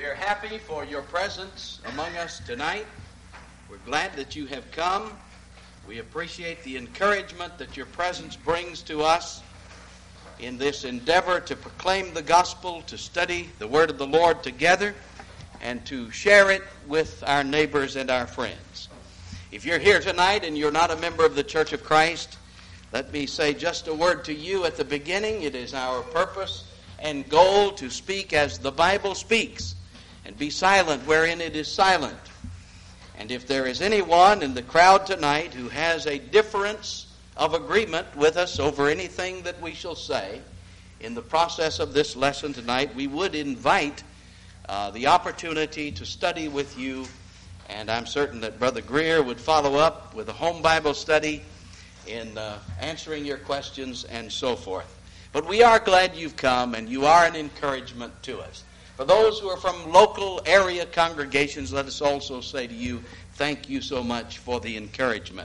We are happy for your presence among us tonight. We're glad that you have come. We appreciate the encouragement that your presence brings to us in this endeavor to proclaim the gospel, to study the word of the Lord together, and to share it with our neighbors and our friends. If you're here tonight and you're not a member of the Church of Christ, let me say just a word to you at the beginning. It is our purpose and goal to speak as the Bible speaks, and be silent wherein it is silent. And if there is anyone in the crowd tonight who has a difference of agreement with us over anything that we shall say in the process of this lesson tonight, we would invite the opportunity to study with you. And I'm certain that Brother Greer would follow up with a home Bible study in answering your questions and so forth. But we are glad you've come, and you are an encouragement to us. For those who are from local area congregations, let us also say to you, thank you so much for the encouragement.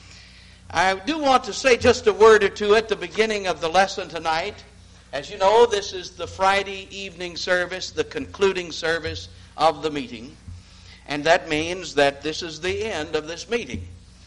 I do want to say just a word or two at the beginning of the lesson tonight. As you know, this is the Friday evening service, the concluding service of the meeting. And that means that this is the end of this meeting.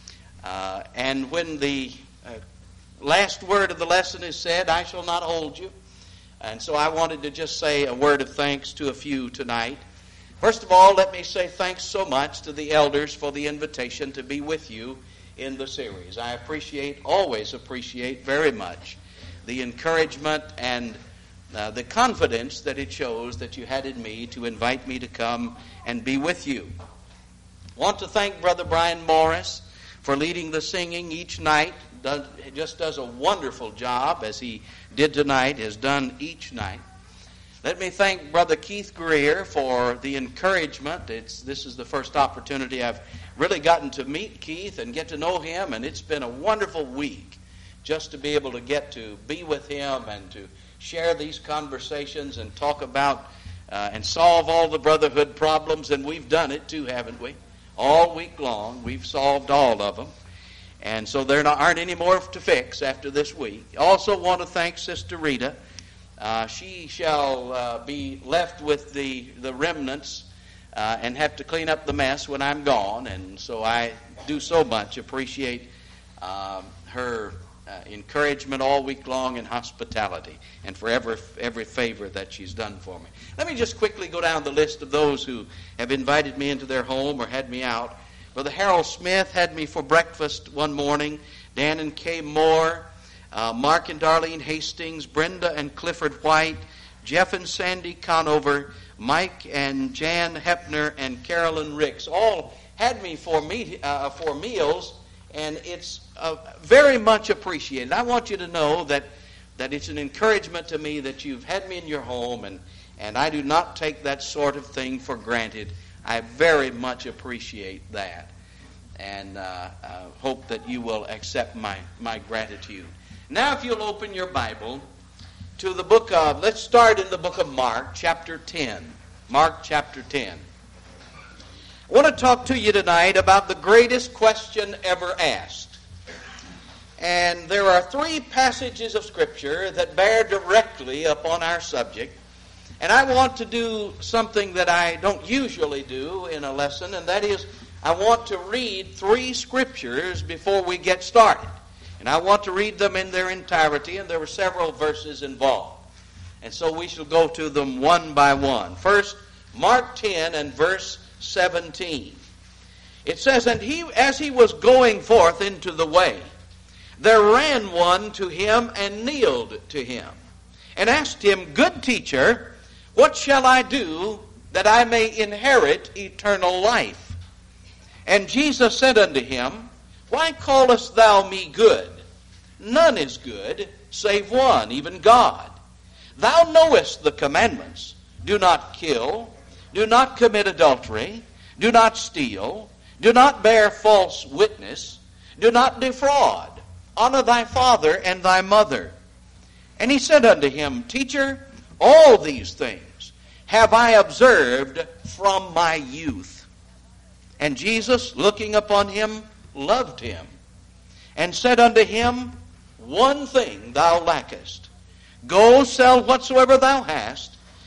And when the last word of the lesson is said, I shall not hold you. And so I wanted to just say a word of thanks to a few tonight. First of all, let me say thanks so much to the elders for the invitation to be with you in the series. I always appreciate very much the encouragement and the confidence that it shows that you had in me to invite me to come and be with you. I want to thank Brother Brian Morris for leading the singing each night. Just does a wonderful job, as he did tonight, has done each night. Let me thank Brother Keith Greer for the encouragement. This is the first opportunity I've really gotten to meet Keith and get to know him, and it's been a wonderful week just to be able to get to be with him and to share these conversations and talk about and solve all the brotherhood problems. And we've done it too, haven't we? All week long, we've solved all of them. And so there aren't any more to fix after this week. I also want to thank Sister Rita. She shall be left with the remnants and have to clean up the mess when I'm gone. And so I do so much appreciate her encouragement all week long and hospitality, and for every favor that she's done for me. Let me just quickly go down the list of those who have invited me into their home or had me out. Brother Harold Smith had me for breakfast one morning. Dan and Kay Moore, Mark and Darlene Hastings, Brenda and Clifford White, Jeff and Sandy Conover, Mike and Jan Hepner, and Carolyn Ricks all had me for meals, and it's very much appreciated. I want you to know that it's an encouragement to me that you've had me in your home, and I do not take that sort of thing for granted. I very much appreciate that, and hope that you will accept my gratitude. Now, if you'll open your Bible to the book of, let's start in the book of Mark, chapter 10. Mark, chapter 10. I want to talk to you tonight about the greatest question ever asked. And there are three passages of Scripture that bear directly upon our subject. And I want to do something that I don't usually do in a lesson, and that is I want to read three Scriptures before we get started. And I want to read them in their entirety, and there were several verses involved. And so we shall go to them one by one. First, Mark 10 and verse 17. It says, And as he was going forth into the way, there ran one to him and kneeled to him, and asked him, Good teacher, what shall I do that I may inherit eternal life? And Jesus said unto him, Why callest thou me good? None is good, save one, even God. Thou knowest the commandments. Do not kill. Do not commit adultery. Do not steal. Do not bear false witness. Do not defraud. Honor thy father and thy mother. And he said unto him, Teacher, all these things have I observed from my youth. And Jesus, looking upon him, loved him, and said unto him, One thing thou lackest. Go sell whatsoever thou hast,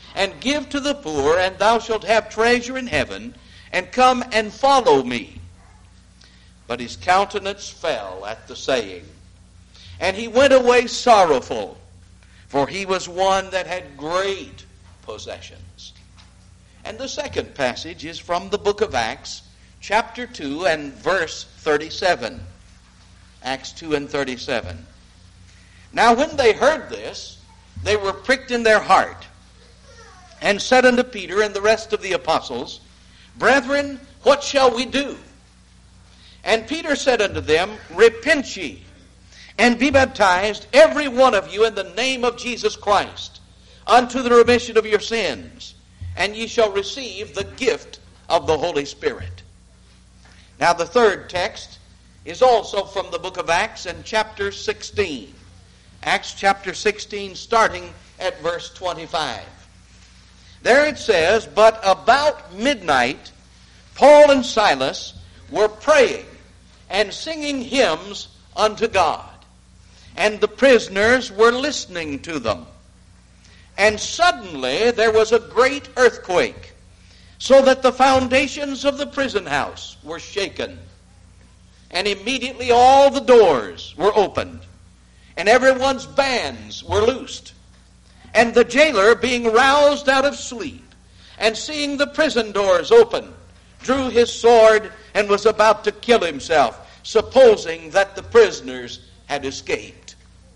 and give to the poor, and thou shalt have treasure in heaven, and come and follow me. But his countenance fell at the saying, and he went away sorrowful, for he was one that had great possessions. And the second passage is from the book of Acts, chapter 2 and verse 37. Acts 2 and 37. Now when they heard this, they were pricked in their heart, and said unto Peter and the rest of the apostles, Brethren, what shall we do? And Peter said unto them, Repent ye, and be baptized, every one of you, in the name of Jesus Christ, unto the remission of your sins, and ye shall receive the gift of the Holy Spirit. Now the third text is also from the book of Acts and chapter 16. Acts chapter 16, starting at verse 25. There it says, But about midnight, Paul and Silas were praying and singing hymns unto God, and the prisoners were listening to them. And suddenly there was a great earthquake, so that the foundations of the prison house were shaken. And immediately all the doors were opened, and everyone's bands were loosed. And the jailer, being roused out of sleep, and seeing the prison doors open, drew his sword and was about to kill himself, supposing that the prisoners had escaped.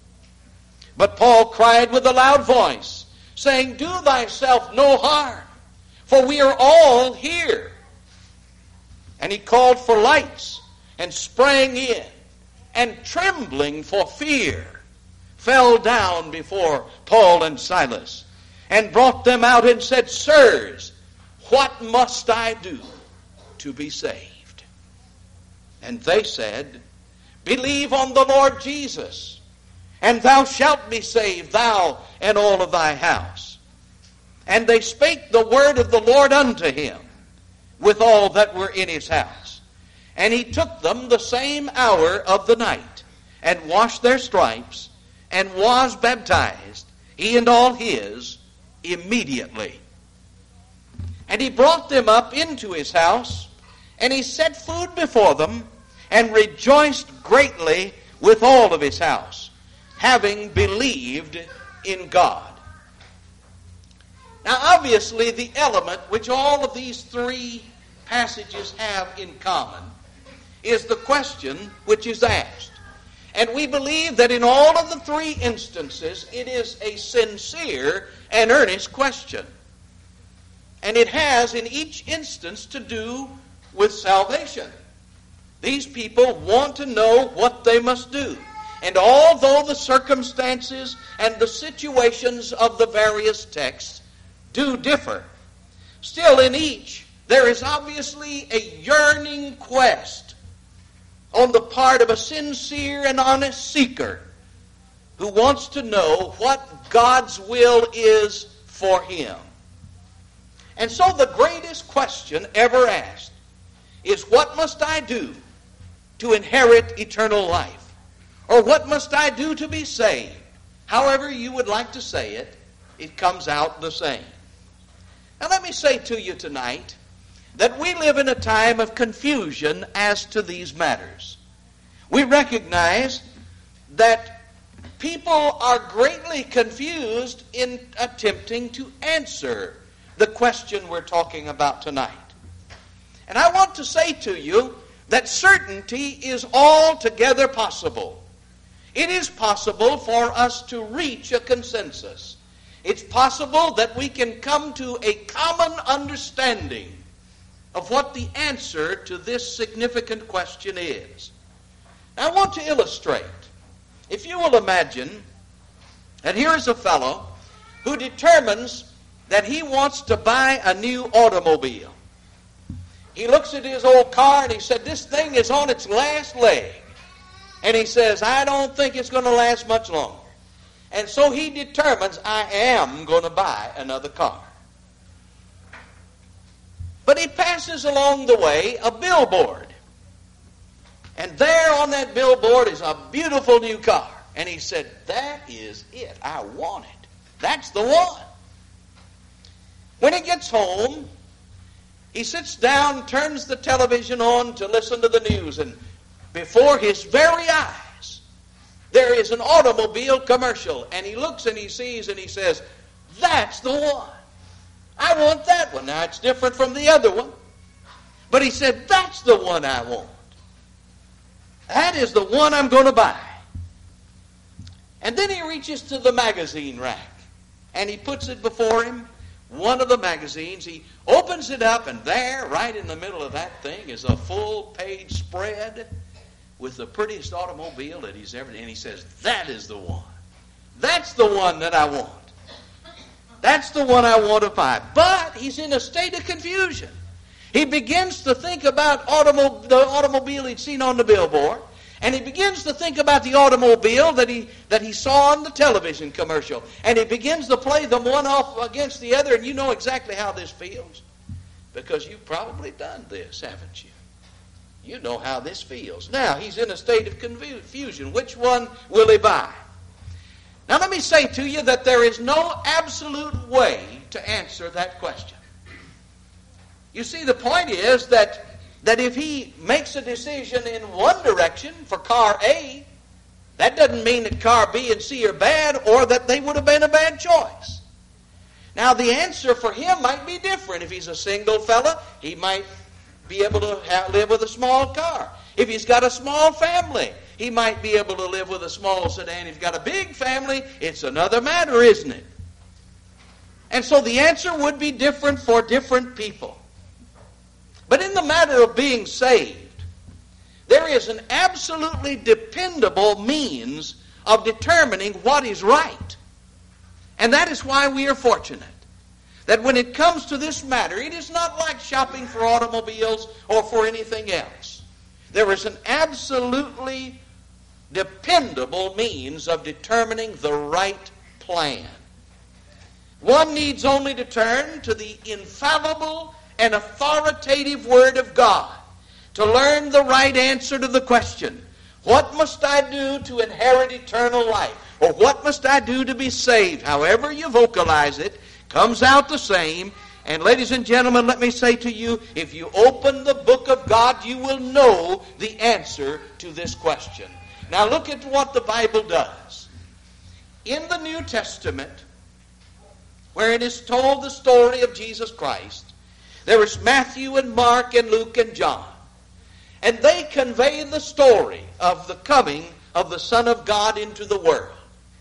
But Paul cried with a loud voice, saying, Do thyself no harm, for we are all here. And he called for lights, and sprang in, and trembling for fear, fell down before Paul and Silas, and brought them out and said, Sirs, what must I do to be saved? And they said, Believe on the Lord Jesus, and thou shalt be saved, thou and all of thy house. And they spake the word of the Lord unto him, with all that were in his house. And he took them the same hour of the night, and washed their stripes, and was baptized, he and all his, immediately. And he brought them up into his house, and he set food before them, and rejoiced greatly with all of his house, having believed in God. Now obviously the element which all of these three passages have in common is the question which is asked. And we believe that in all of the three instances, it is a sincere and earnest question. And it has in each instance to do with salvation. These people want to know what they must do. And although the circumstances and the situations of the various texts do differ, still in each there is obviously a yearning quest on the part of a sincere and honest seeker who wants to know what God's will is for him. And so the greatest question ever asked is, what must I do to inherit eternal life? Or what must I do to be saved? However you would like to say it, it comes out the same. Now let me say to you tonight that we live in a time of confusion as to these matters. We recognize that people are greatly confused in attempting to answer the question we're talking about tonight. And I want to say to you that certainty is altogether possible. It is possible for us to reach a consensus. It's possible that we can come to a common understanding of what the answer to this significant question is. Now, I want to illustrate. If you will imagine that here is a fellow who determines that he wants to buy a new automobile. He looks at his old car and he said, this thing is on its last leg. And he says, I don't think it's going to last much longer. And so he determines, I am going to buy another car. But he passes along the way a billboard. And there on that billboard is a beautiful new car. And he said, that is it. I want it. That's the one. When he gets home, he sits down, turns the television on to listen to the news, and before his very eyes, there is an automobile commercial. And he looks and he sees and he says, "That's the one. I want that one." Now, it's different from the other one. But he said, "That's the one I want. That is the one I'm going to buy." And then he reaches to the magazine rack, and he puts it before him, one of the magazines. He opens it up, and there, right in the middle of that thing, is a full-page spread with the prettiest automobile that he's ever... And he says, "That is the one. That's the one that I want. That's the one I want to buy." But he's in a state of confusion. He begins to think about the automobile he'd seen on the billboard, and he begins to think about the automobile that he saw on the television commercial. And he begins to play them one off against the other, and you know exactly how this feels, because you've probably done this, haven't you? You know how this feels. Now, he's in a state of confusion. Which one will he buy? Now, let me say to you that there is no absolute way to answer that question. You see, the point is that if he makes a decision in one direction for car A, that doesn't mean that car B and C are bad or that they would have been a bad choice. Now, the answer for him might be different. If he's a single fella, he might be able to live with a small car. If he's got a small family, he might be able to live with a small sedan. If he's got a big family, it's another matter, isn't it? And so the answer would be different for different people. But in the matter of being saved, there is an absolutely dependable means of determining what is right. And that is why we are fortunate that when it comes to this matter, it is not like shopping for automobiles or for anything else. There is an absolutely dependable means of determining the right plan. One needs only to turn to the infallible and authoritative Word of God to learn the right answer to the question, what must I do to inherit eternal life? Or what must I do to be saved? However you vocalize it, comes out the same. And ladies and gentlemen, let me say to you, if you open the book of God, you will know the answer to this question. Now look at what the Bible does. In the New Testament, where it is told the story of Jesus Christ, there is Matthew and Mark and Luke and John. And they convey the story of the coming of the Son of God into the world.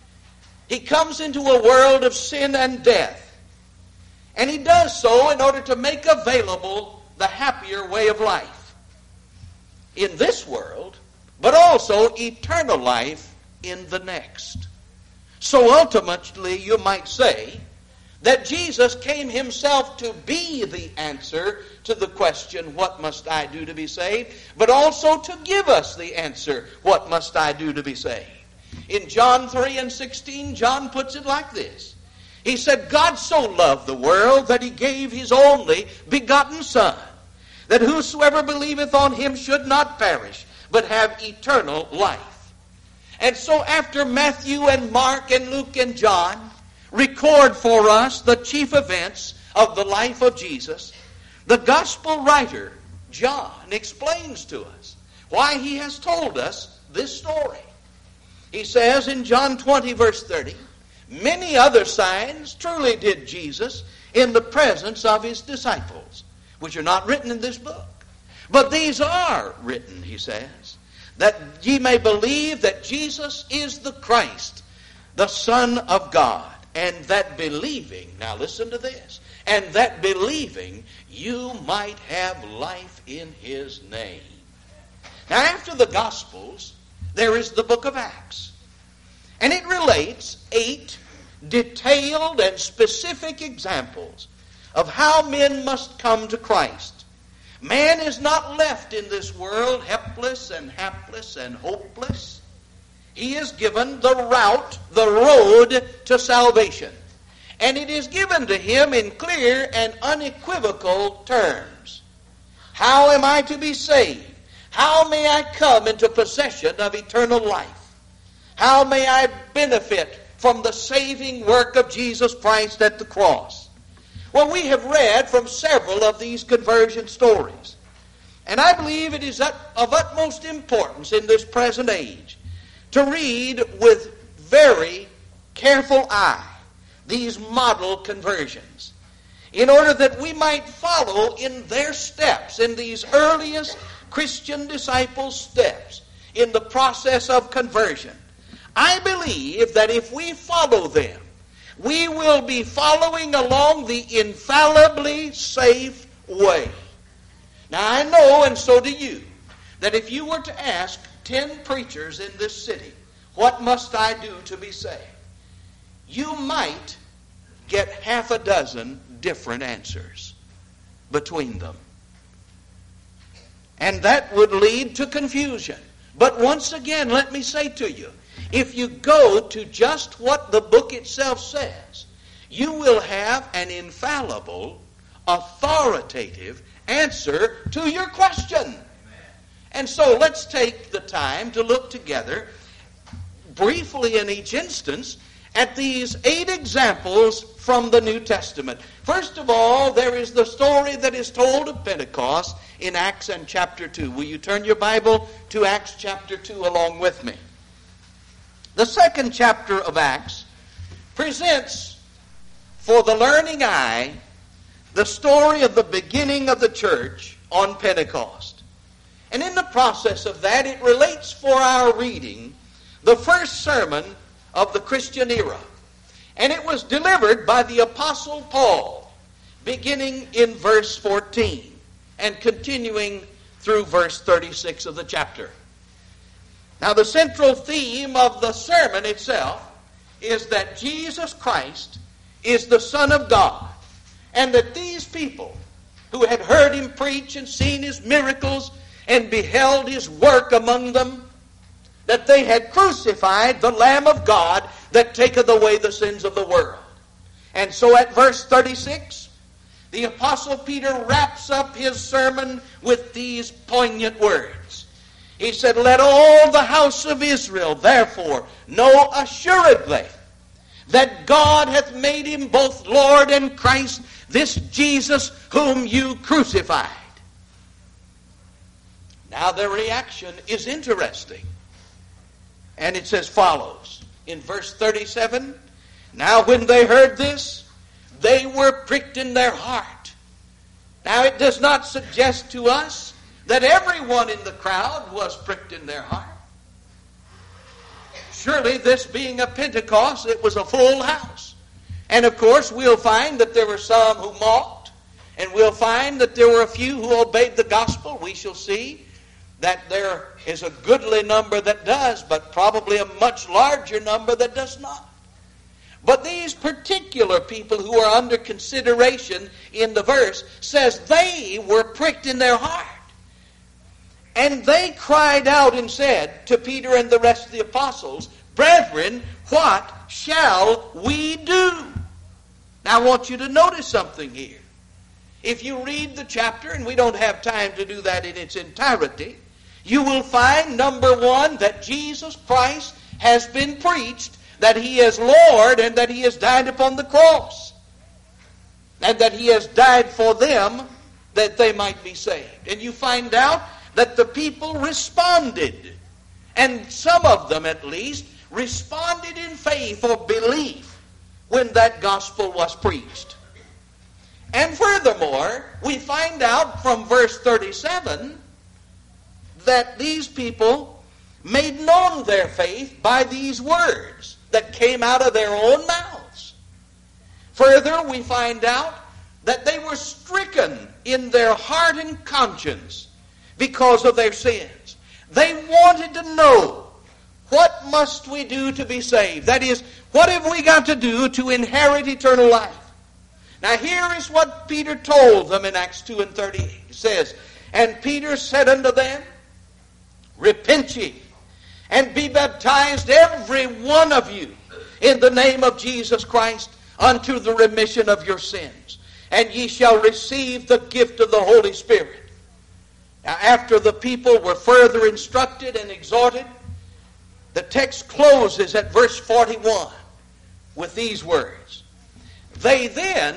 He comes into a world of sin and death. And he does so in order to make available the happier way of life in this world, but also eternal life in the next. So ultimately, you might say that Jesus came himself to be the answer to the question, what must I do to be saved? But also to give us the answer, what must I do to be saved? In John 3:16, John puts it like this. He said, God so loved the world that he gave his only begotten Son, that whosoever believeth on him should not perish, but have eternal life. And so after Matthew and Mark and Luke and John record for us the chief events of the life of Jesus, the gospel writer, John, explains to us why he has told us this story. He says in John 20, verse 30, many other signs truly did Jesus in the presence of his disciples, which are not written in this book. But these are written, he says, that ye may believe that Jesus is the Christ, the Son of God, and that believing, now listen to this, and that believing you might have life in his name. Now after the Gospels, there is the book of Acts. And it relates 8 detailed and specific examples of how men must come to Christ. Man is not left in this world helpless and hapless and hopeless. He is given the route, the road to salvation. And it is given to him in clear and unequivocal terms. How am I to be saved? How may I come into possession of eternal life? How may I benefit from the saving work of Jesus Christ at the cross? Well, we have read from several of these conversion stories. And I believe it is of utmost importance in this present age to read with very careful eye these model conversions, in order that we might follow in their steps, in these earliest Christian disciples' steps in the process of conversion. I believe that if we follow them, we will be following along the infallibly safe way. Now I know, and so do you, that if you were to ask 10 preachers in this city, what must I do to be saved? You might get half a dozen different answers between them. And that would lead to confusion. But once again, let me say to you, if you go to just what the book itself says, you will have an infallible, authoritative answer to your question. And so let's take the time to look together briefly in each instance at these 8 examples from the New Testament. First of all, there is the story that is told of Pentecost in Acts and chapter 2. Will you turn your Bible to Acts chapter 2 along with me? The second chapter of Acts presents for the learning eye the story of the beginning of the church on Pentecost. And in the process of that, it relates for our reading the first sermon of the Christian era. And it was delivered by the Apostle Paul, beginning in verse 14 and continuing through verse 36 of the chapter. Now, the central theme of the sermon itself is that Jesus Christ is the Son of God, and that these people who had heard him preach and seen his miracles and beheld his work among them, that they had crucified the Lamb of God that taketh away the sins of the world. And so at verse 36, the Apostle Peter wraps up his sermon with these poignant words. He said, "Let all the house of Israel therefore know assuredly that God hath made him both Lord and Christ, this Jesus whom you crucified." Now the reaction is interesting. And it's as follows. In verse 37, "Now when they heard this, they were pricked in their heart." Now it does not suggest to us that everyone in the crowd was pricked in their heart. Surely, this being a Pentecost, it was a full house. And of course, we'll find that there were some who mocked, and we'll find that there were a few who obeyed the gospel. We shall see that there is a goodly number that does, but probably a much larger number that does not. But these particular people who are under consideration in the verse says they were pricked in their heart. And they cried out and said to Peter and the rest of the apostles, "Brethren, what shall we do?" Now I want you to notice something here. If you read the chapter, and we don't have time to do that in its entirety, you will find, number one, that Jesus Christ has been preached, that he is Lord, and that he has died upon the cross, and that he has died for them that they might be saved. And you find out that the people responded, and some of them at least responded in faith or belief when that gospel was preached. And furthermore, we find out from verse 37 that these people made known their faith by these words that came out of their own mouths. Further, we find out that they were stricken in their heart and conscience because of their sins. They wanted to know, what must we do to be saved? That is, what have we got to do to inherit eternal life? Now here is what Peter told them in Acts 2 and 38. It says, "And Peter said unto them, Repent ye, and be baptized every one of you in the name of Jesus Christ unto the remission of your sins, and ye shall receive the gift of the Holy Spirit." Now after the people were further instructed and exhorted, the text closes at verse 41 with these words. "They then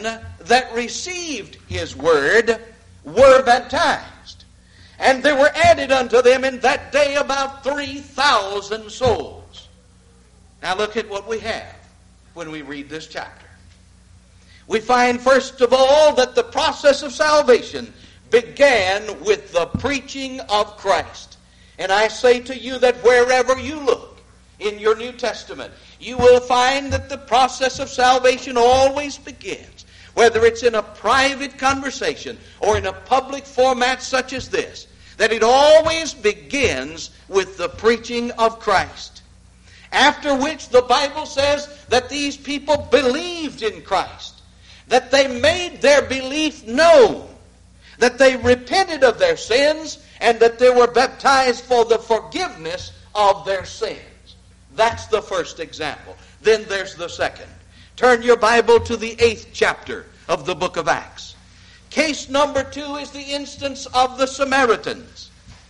that received his word were baptized. And there were added unto them in that day about 3,000 souls. Now look at what we have when we read this chapter. We find, first of all, that the process of salvation began with the preaching of Christ. And I say to you that wherever you look in your New Testament, you will find that the process of salvation always begins, whether it's in a private conversation or in a public format such as this, that it always begins with the preaching of Christ. After which the Bible says that these people believed in Christ, that they made their belief known, that they repented of their sins, and that they were baptized for the forgiveness of their sins. That's the first example. Then there's the second. Turn your Bible to the 8th chapter of the book of Acts. Case number 2 is the instance of the Samaritans.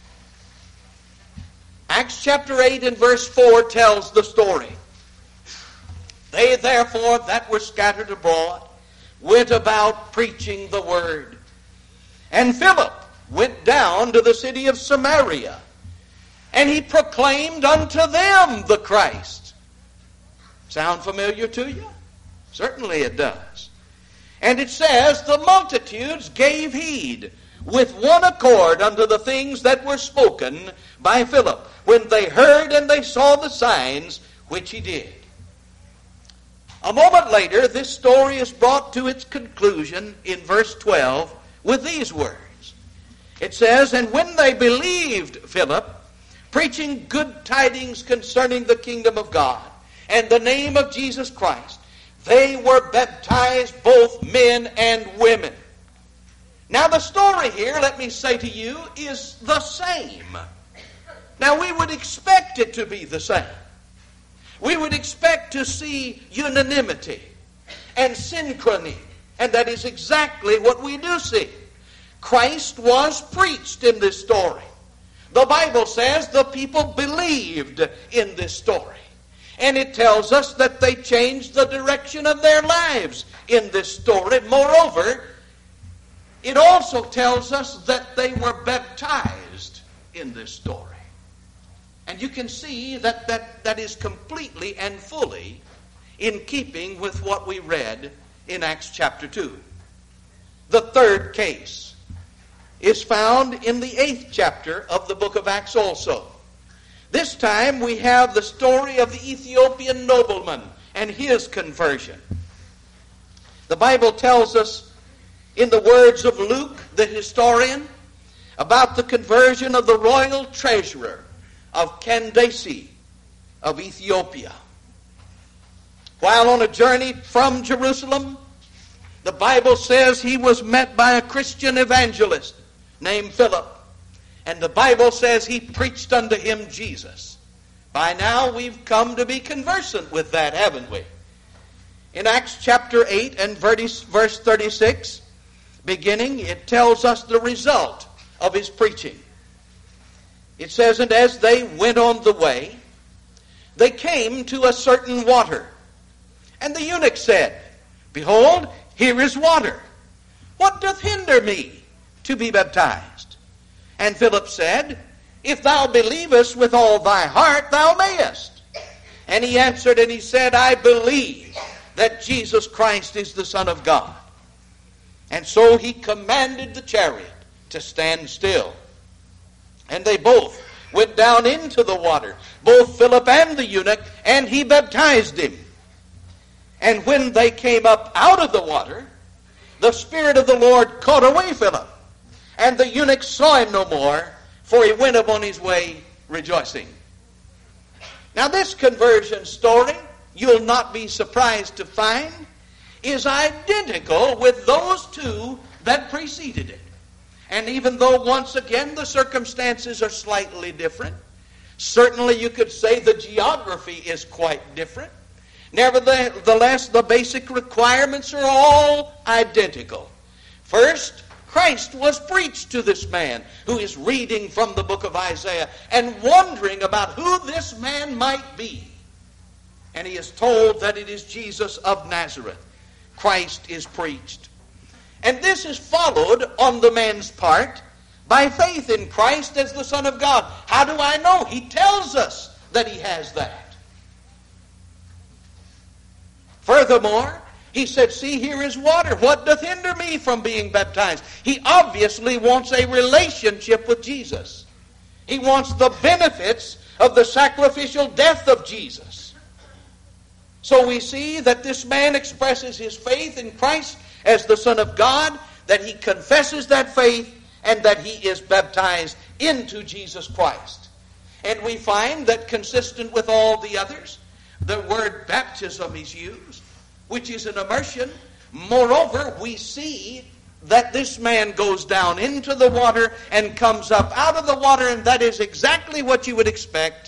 Acts chapter 8 and verse 4 tells the story. They therefore that were scattered abroad went about preaching the word. And Philip went down to the city of Samaria, and he proclaimed unto them the Christ. Sound familiar to you? Certainly it does. And it says, the multitudes gave heed with one accord unto the things that were spoken by Philip, when they heard and they saw the signs which he did. A moment later, this story is brought to its conclusion in verse 12 with these words. It says, and when they believed Philip, preaching good tidings concerning the kingdom of God and the name of Jesus Christ, they were baptized, both men and women. Now the story here, let me say to you, is the same. Now we would expect it to be the same. We would expect to see unanimity and synchrony, and that is exactly what we do see. Christ was preached in this story. The Bible says the people believed in this story. And it tells us that they changed the direction of their lives in this story. Moreover, it also tells us that they were baptized in this story. And you can see that is completely and fully in keeping with what we read in Acts chapter 2. The third case is found in the 8th chapter of the book of Acts also. This time we have the story of the Ethiopian nobleman and his conversion. The Bible tells us in the words of Luke, the historian, about the conversion of the royal treasurer of Candace of Ethiopia. While on a journey from Jerusalem, the Bible says he was met by a Christian evangelist named Philip. And the Bible says he preached unto him Jesus. By now we've come to be conversant with that, haven't we? In Acts chapter 8 and verse 36, beginning, it tells us the result of his preaching. It says, and as they went on the way, they came to a certain water. And the eunuch said, behold, here is water. What doth hinder me to be baptized? And Philip said, if thou believest with all thy heart, thou mayest. And he answered and he said, I believe that Jesus Christ is the Son of God. And so he commanded the chariot to stand still. And they both went down into the water, both Philip and the eunuch, and he baptized him. And when they came up out of the water, the Spirit of the Lord caught away Philip. And the eunuch saw him no more, for he went upon his way rejoicing. Now this conversion story, you'll not be surprised to find, is identical with those two that preceded it. And even though once again the circumstances are slightly different, certainly you could say the geography is quite different. Nevertheless, the basic requirements are all identical. First, Christ was preached to this man who is reading from the book of Isaiah and wondering about who this man might be. And he is told that it is Jesus of Nazareth. Christ is preached. And this is followed on the man's part by faith in Christ as the Son of God. How do I know? He tells us that he has that. Furthermore, he said, see, here is water. What doth hinder me from being baptized? He obviously wants a relationship with Jesus. He wants the benefits of the sacrificial death of Jesus. So we see that this man expresses his faith in Christ as the Son of God, that he confesses that faith, and that he is baptized into Jesus Christ. And we find that consistent with all the others, the word baptism is used, which is an immersion. Moreover, we see that this man goes down into the water and comes up out of the water, and that is exactly what you would expect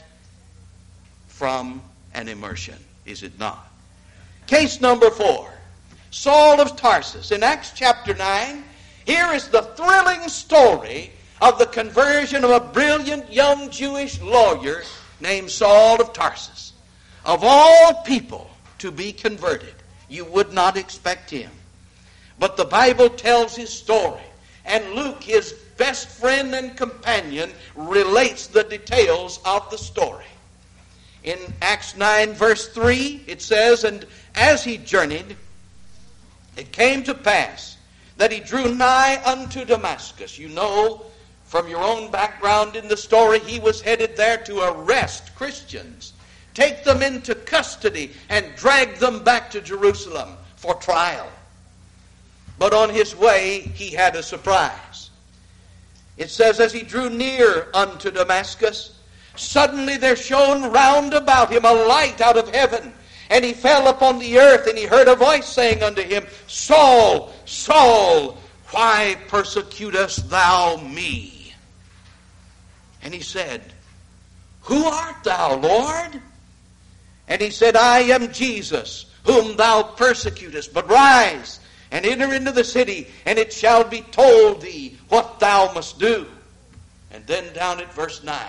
from an immersion, is it not? Case number 4, Saul of Tarsus. In Acts chapter 9, here is the thrilling story of the conversion of a brilliant young Jewish lawyer named Saul of Tarsus. Of all people to be converted, you would not expect him. But the Bible tells his story, and Luke, his best friend and companion, relates the details of the story. In Acts 9 verse 3, it says, and as he journeyed, it came to pass that he drew nigh unto Damascus. You know from your own background in the story, he was headed there to arrest Christians, take them into custody, and drag them back to Jerusalem for trial. But on his way, he had a surprise. It says, as he drew near unto Damascus, suddenly there shone round about him a light out of heaven. And he fell upon the earth, and he heard a voice saying unto him, Saul, Saul, why persecutest thou me? And he said, Who art thou, Lord? And he said, I am Jesus, whom thou persecutest. But rise and enter into the city, and it shall be told thee what thou must do. And then down at verse 9,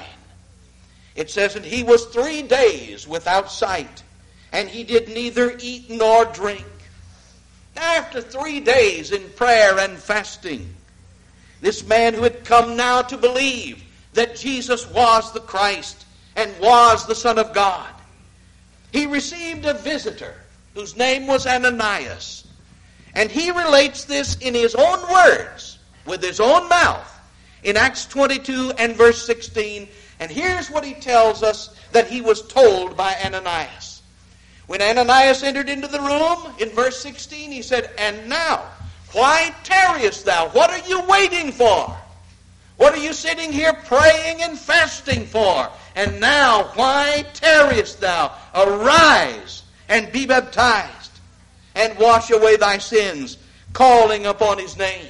it says, And he was 3 days without sight, and he did neither eat nor drink. After 3 days in prayer and fasting, this man who had come now to believe that Jesus was the Christ and was the Son of God, he received a visitor whose name was Ananias. And he relates this in his own words, with his own mouth, in Acts 22 and verse 16. And here's what he tells us that he was told by Ananias. When Ananias entered into the room, in verse 16, he said, And now, why tarriest thou? What are you waiting for? What are you sitting here praying and fasting for? And now, why tarriest thou? Arise and be baptized, and wash away thy sins, calling upon his name.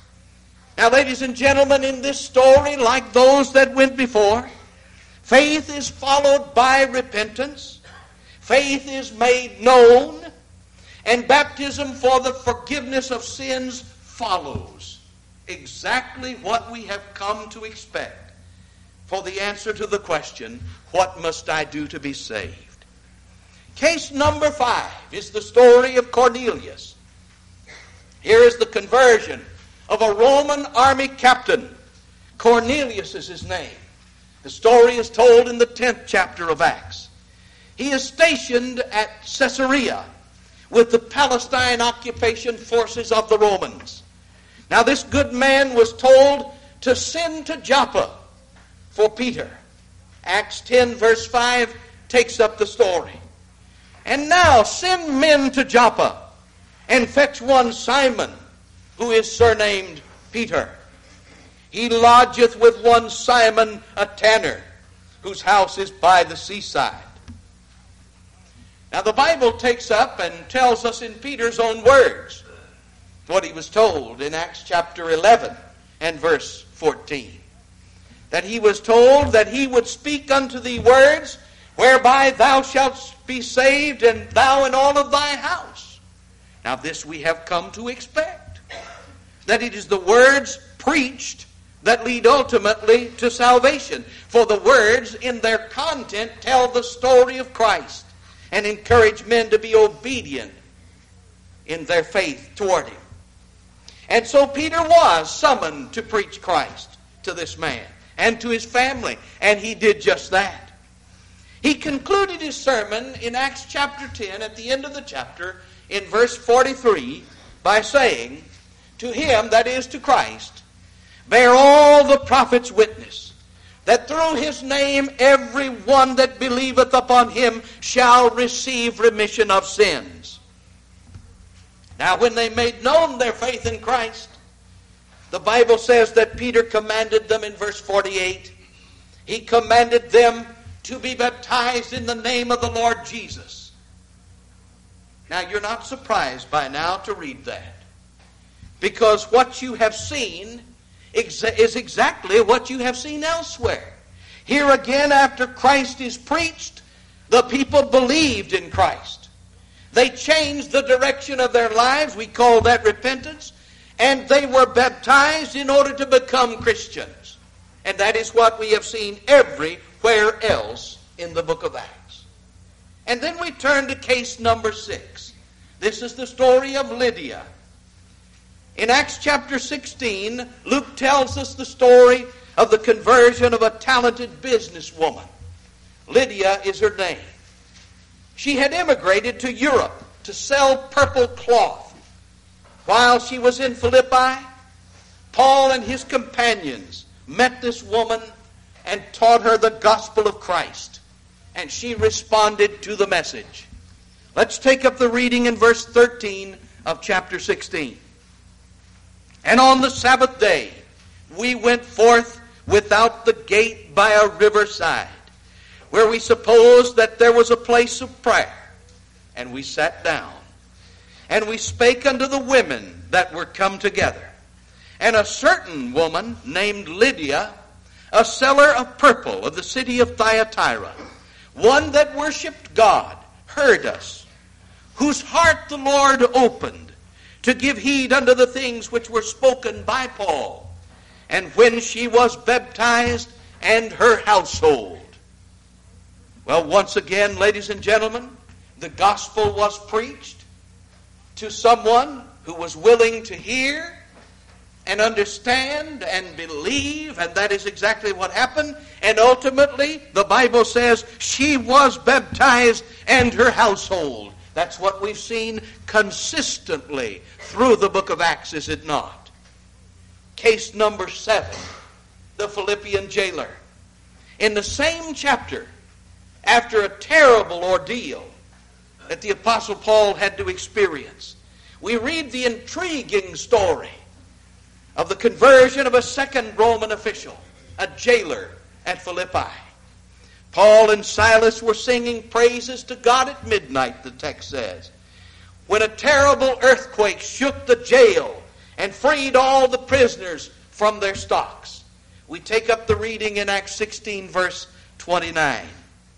Now, ladies and gentlemen, in this story, like those that went before, faith is followed by repentance. Faith is made known, and baptism for the forgiveness of sins follows. Exactly what we have come to expect for the answer to the question, what must I do to be saved? Case number 5 is the story of Cornelius. Here is the conversion of a Roman army captain. Cornelius is his name. The story is told in the 10th chapter of Acts. He is stationed at Caesarea with the Palestine occupation forces of the Romans. Now this good man was told to send to Joppa for Peter. Acts 10 verse 5 takes up the story. And now send men to Joppa and fetch one Simon, who is surnamed Peter. He lodgeth with one Simon a tanner, whose house is by the seaside. Now the Bible takes up and tells us in Peter's own words what he was told in Acts chapter 11 and verse 14. That he was told that he would speak unto thee words whereby thou shalt be saved, and thou and all of thy house. Now this we have come to expect. That it is the words preached that lead ultimately to salvation. For the words in their content tell the story of Christ and encourage men to be obedient in their faith toward him. And so Peter was summoned to preach Christ to this man and to his family, and he did just that. He concluded his sermon in Acts chapter 10, at the end of the chapter, in verse 43, by saying, "To him," that is to Christ, "bear all the prophets witness, that through his name every one that believeth upon him shall receive remission of sins." Now, when they made known their faith in Christ, the Bible says that Peter commanded them in verse 48, he commanded them to be baptized in the name of the Lord Jesus. Now, you're not surprised by now to read that, because what you have seen is exactly what you have seen elsewhere. Here again, after Christ is preached, the people believed in Christ. They changed the direction of their lives. We call that repentance. And they were baptized in order to become Christians. And that is what we have seen everywhere else in the book of Acts. And then we turn to case number 6. This is the story of Lydia. In Acts chapter 16, Luke tells us the story of the conversion of a talented businesswoman. Lydia is her name. She had immigrated to Europe to sell purple cloth. While she was in Philippi, Paul and his companions met this woman and taught her the gospel of Christ. And she responded to the message. Let's take up the reading in verse 13 of chapter 16. "And on the Sabbath day we went forth without the gate by a riverside, where we supposed that there was a place of prayer. And we sat down. And we spake unto the women that were come together. And a certain woman named Lydia, a seller of purple of the city of Thyatira, one that worshipped God, heard us, whose heart the Lord opened, to give heed unto the things which were spoken by Paul. And when she was baptized, and her household." Well, once again, ladies and gentlemen, the gospel was preached to someone who was willing to hear and understand and believe, and that is exactly what happened. And ultimately, the Bible says she was baptized and her household. That's what we've seen consistently through the book of Acts, is it not? Case number 7, the Philippian jailer. In the same chapter, after a terrible ordeal that the Apostle Paul had to experience, we read the intriguing story of the conversion of a second Roman official, a jailer at Philippi. Paul and Silas were singing praises to God at midnight, the text says, when a terrible earthquake shook the jail and freed all the prisoners from their stocks. We take up the reading in Acts 16, verse 29.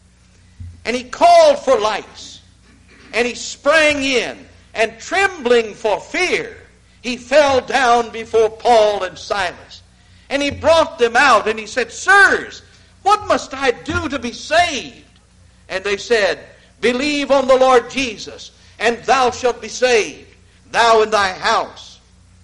"And he called for lights, and he sprang in, and trembling for fear, he fell down before Paul and Silas. And he brought them out, and he said, 'Sirs, what must I do to be saved?' And they said, 'Believe on the Lord Jesus, and thou shalt be saved, thou and thy house.'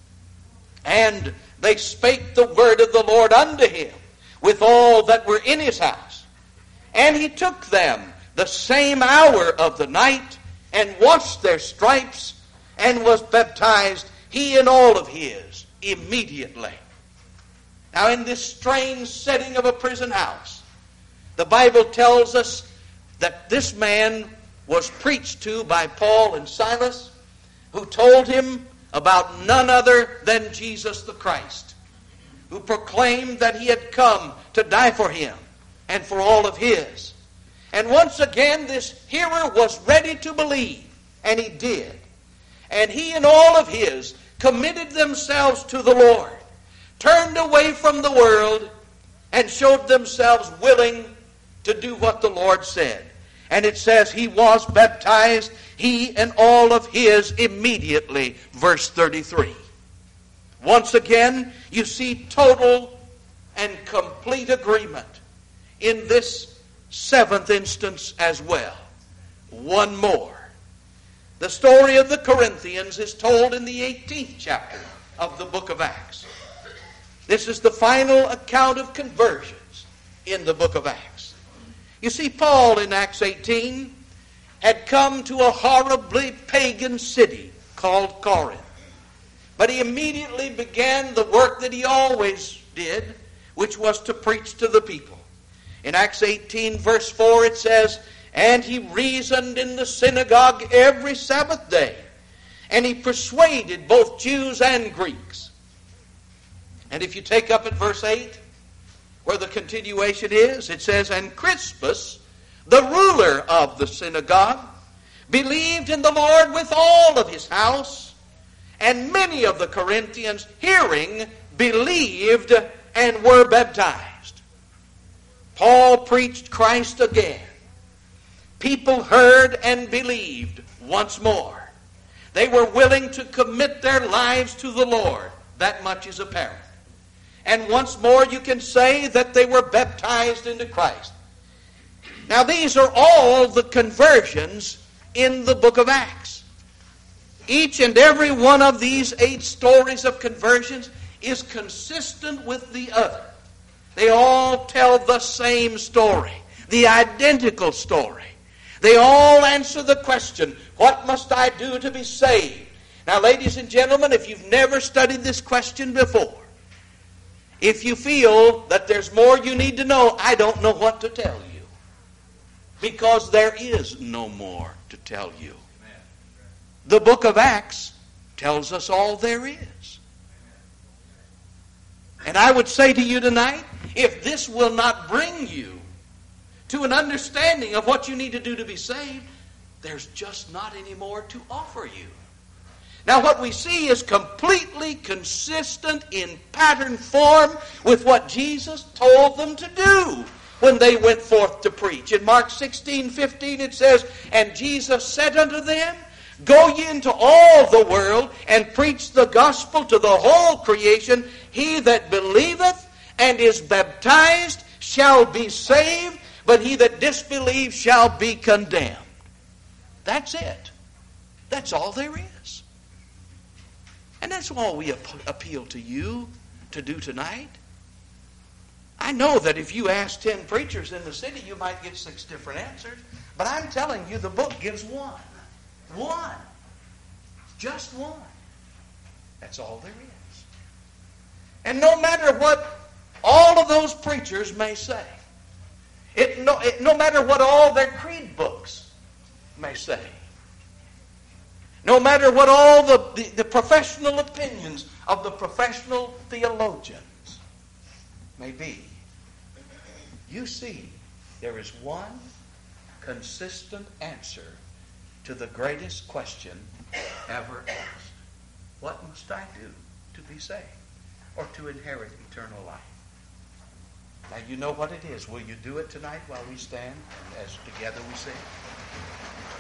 And they spake the word of the Lord unto him with all that were in his house. And he took them the same hour of the night, and washed their stripes, and was baptized, he and all of his, immediately." Now, in this strange setting of a prison house, the Bible tells us that this man was preached to by Paul and Silas, who told him about none other than Jesus the Christ, who proclaimed that he had come to die for him and for all of his. And once again, this hearer was ready to believe, and he did. And he and all of his committed themselves to the Lord, turned away from the world, and showed themselves willing to do what the Lord said. And it says he was baptized, he and all of his, immediately, verse 33. Once again, you see total and complete agreement in this 7th instance as well. One more. The story of the Corinthians is told in the 18th chapter of the book of Acts. This is the final account of conversions in the book of Acts. You see, Paul in Acts 18 had come to a horribly pagan city called Corinth. But he immediately began the work that he always did, which was to preach to the people. In Acts 18 verse 4 it says, "And he reasoned in the synagogue every Sabbath day, and he persuaded both Jews and Greeks." And if you take up at verse 8, where the continuation is, it says, "And Crispus, the ruler of the synagogue, believed in the Lord with all of his house, and many of the Corinthians, hearing, believed and were baptized." Paul preached Christ again. People heard and believed once more. They were willing to commit their lives to the Lord. That much is apparent. And once more you can say that they were baptized into Christ. Now these are all the conversions in the book of Acts. Each and every one of these 8 stories of conversions is consistent with the other. They all tell the same story, the identical story. They all answer the question, what must I do to be saved? Now, ladies and gentlemen, if you've never studied this question before, if you feel that there's more you need to know, I don't know what to tell you. Because there is no more to tell you. The book of Acts tells us all there is. And I would say to you tonight, if this will not bring you to an understanding of what you need to do to be saved, there's just not any more to offer you. Now what we see is completely consistent in pattern form with what Jesus told them to do when they went forth to preach. In Mark 16:15 it says, "And Jesus said unto them, Go ye into all the world and preach the gospel to the whole creation. He that believeth and is baptized shall be saved, but he that disbelieves shall be condemned." That's it. That's all there is. And that's all we appeal to you to do tonight. I know that if you ask 10 preachers in the city, you might get 6 different answers. But I'm telling you, the book gives one. One. Just one. That's all there is. And no matter what all of those preachers may say, no matter what all their creed books may say, no matter what all the professional opinions of the professional theologians may be, you see there is one consistent answer to the greatest question ever asked. What must I do to be saved or to inherit eternal life? Now you know what it is. Will you do it tonight while we stand and as together we sing?